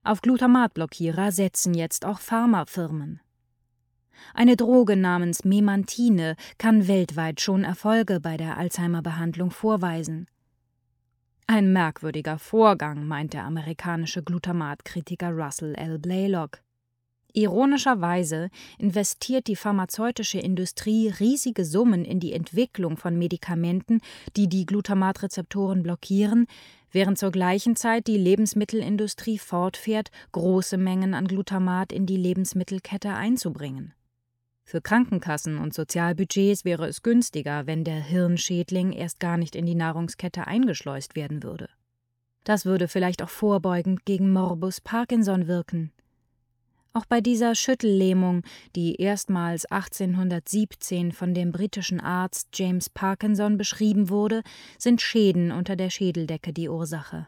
Auf Glutamatblockierer setzen jetzt auch Pharmafirmen. Eine Droge namens Memantine kann weltweit schon Erfolge bei der Alzheimer-Behandlung vorweisen. Ein merkwürdiger Vorgang, meint der amerikanische Glutamatkritiker Russell L. Blaylock. Ironischerweise investiert die pharmazeutische Industrie riesige Summen in die Entwicklung von Medikamenten, die die Glutamatrezeptoren blockieren, während zur gleichen Zeit die Lebensmittelindustrie fortfährt, große Mengen an Glutamat in die Lebensmittelkette einzubringen. Für Krankenkassen und Sozialbudgets wäre es günstiger, wenn der Hirnschädling erst gar nicht in die Nahrungskette eingeschleust werden würde. Das würde vielleicht auch vorbeugend gegen Morbus Parkinson wirken. Auch bei dieser Schüttellähmung, die erstmals 1817 von dem britischen Arzt James Parkinson beschrieben wurde, sind Schäden unter der Schädeldecke die Ursache.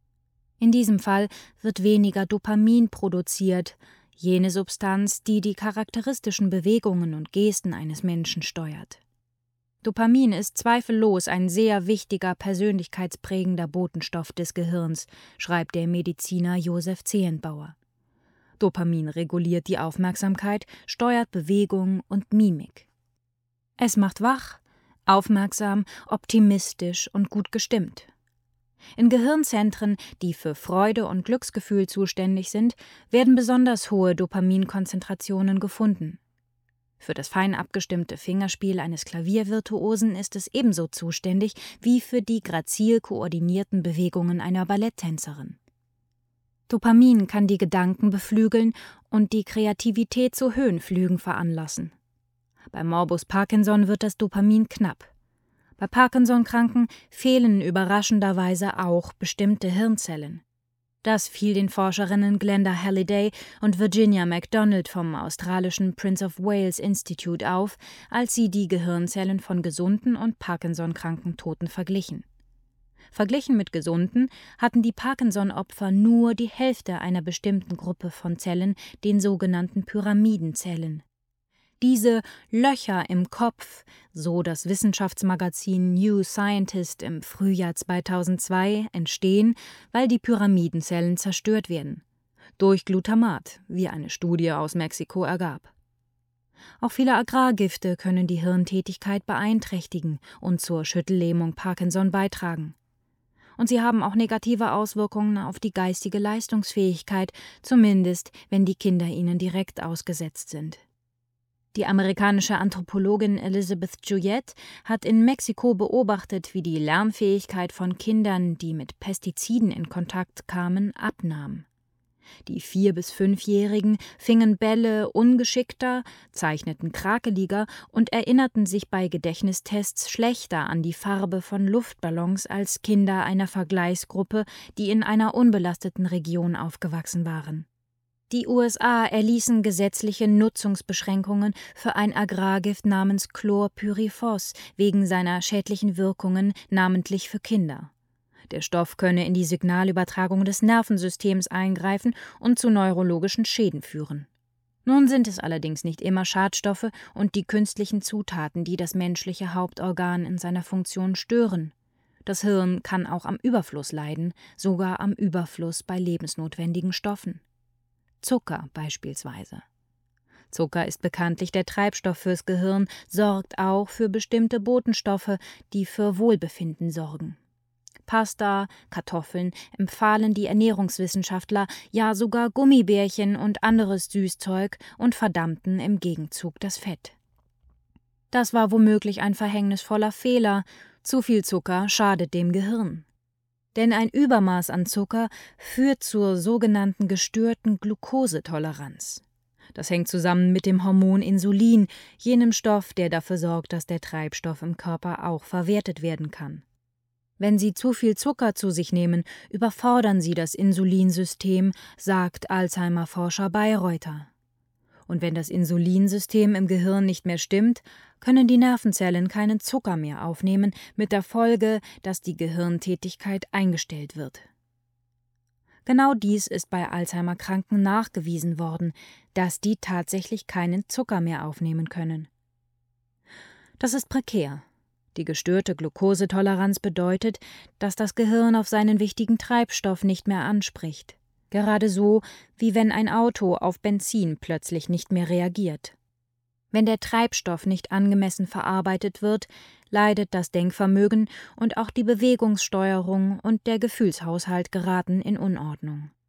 In diesem Fall wird weniger Dopamin produziert, jene Substanz, die die charakteristischen Bewegungen und Gesten eines Menschen steuert. Dopamin ist zweifellos ein sehr wichtiger persönlichkeitsprägender Botenstoff des Gehirns, schreibt der Mediziner Josef Zehenbauer. Dopamin reguliert die Aufmerksamkeit, steuert Bewegung und Mimik. Es macht wach, aufmerksam, optimistisch und gut gestimmt. In Gehirnzentren, die für Freude und Glücksgefühl zuständig sind, werden besonders hohe Dopaminkonzentrationen gefunden. Für das fein abgestimmte Fingerspiel eines Klaviervirtuosen ist es ebenso zuständig wie für die grazil koordinierten Bewegungen einer Balletttänzerin. Dopamin kann die Gedanken beflügeln und die Kreativität zu Höhenflügen veranlassen. Bei Morbus Parkinson wird das Dopamin knapp. Bei Parkinson-Kranken fehlen überraschenderweise auch bestimmte Hirnzellen. Das fiel den Forscherinnen Glenda Halliday und Virginia MacDonald vom australischen Prince of Wales Institute auf, als sie die Gehirnzellen von gesunden und Parkinson-kranken Toten verglichen. Verglichen mit Gesunden hatten die Parkinson-Opfer nur die Hälfte einer bestimmten Gruppe von Zellen, den sogenannten Pyramidenzellen. Diese Löcher im Kopf, so das Wissenschaftsmagazin New Scientist im Frühjahr 2002, entstehen, weil die Pyramidenzellen zerstört werden. Durch Glutamat, wie eine Studie aus Mexiko ergab. Auch viele Agrargifte können die Hirntätigkeit beeinträchtigen und zur Schüttellähmung Parkinson beitragen. Und sie haben auch negative Auswirkungen auf die geistige Leistungsfähigkeit, zumindest wenn die Kinder ihnen direkt ausgesetzt sind. Die amerikanische Anthropologin Elizabeth Juyett hat in Mexiko beobachtet, wie die Lernfähigkeit von Kindern, die mit Pestiziden in Kontakt kamen, abnahm. Die 4- bis 5-Jährigen fingen Bälle ungeschickter, zeichneten krakeliger und erinnerten sich bei Gedächtnistests schlechter an die Farbe von Luftballons als Kinder einer Vergleichsgruppe, die in einer unbelasteten Region aufgewachsen waren. Die USA erließen gesetzliche Nutzungsbeschränkungen für ein Agrargift namens Chlorpyrifos wegen seiner schädlichen Wirkungen, namentlich für Kinder. Der Stoff könne in die Signalübertragung des Nervensystems eingreifen und zu neurologischen Schäden führen. Nun sind es allerdings nicht immer Schadstoffe und die künstlichen Zutaten, die das menschliche Hauptorgan in seiner Funktion stören. Das Hirn kann auch am Überfluss leiden, sogar am Überfluss bei lebensnotwendigen Stoffen. Zucker beispielsweise. Zucker ist bekanntlich der Treibstoff fürs Gehirn, sorgt auch für bestimmte Botenstoffe, die für Wohlbefinden sorgen. Pasta, Kartoffeln empfahlen die Ernährungswissenschaftler, ja sogar Gummibärchen und anderes Süßzeug und verdammten im Gegenzug das Fett. Das war womöglich ein verhängnisvoller Fehler. Zu viel Zucker schadet dem Gehirn. Denn ein Übermaß an Zucker führt zur sogenannten gestörten Glukosetoleranz. Das hängt zusammen mit dem Hormon Insulin, jenem Stoff, der dafür sorgt, dass der Treibstoff im Körper auch verwertet werden kann. Wenn Sie zu viel Zucker zu sich nehmen, überfordern Sie das Insulinsystem, sagt Alzheimer-Forscher Bayreuther. Und wenn das Insulinsystem im Gehirn nicht mehr stimmt, können die Nervenzellen keinen Zucker mehr aufnehmen, mit der Folge, dass die Gehirntätigkeit eingestellt wird. Genau dies ist bei Alzheimer-Kranken nachgewiesen worden, dass die tatsächlich keinen Zucker mehr aufnehmen können. Das ist prekär. Die gestörte Glukosetoleranz bedeutet, dass das Gehirn auf seinen wichtigen Treibstoff nicht mehr anspricht. Gerade so, wie wenn ein Auto auf Benzin plötzlich nicht mehr reagiert. Wenn der Treibstoff nicht angemessen verarbeitet wird, leidet das Denkvermögen und auch die Bewegungssteuerung und der Gefühlshaushalt geraten in Unordnung.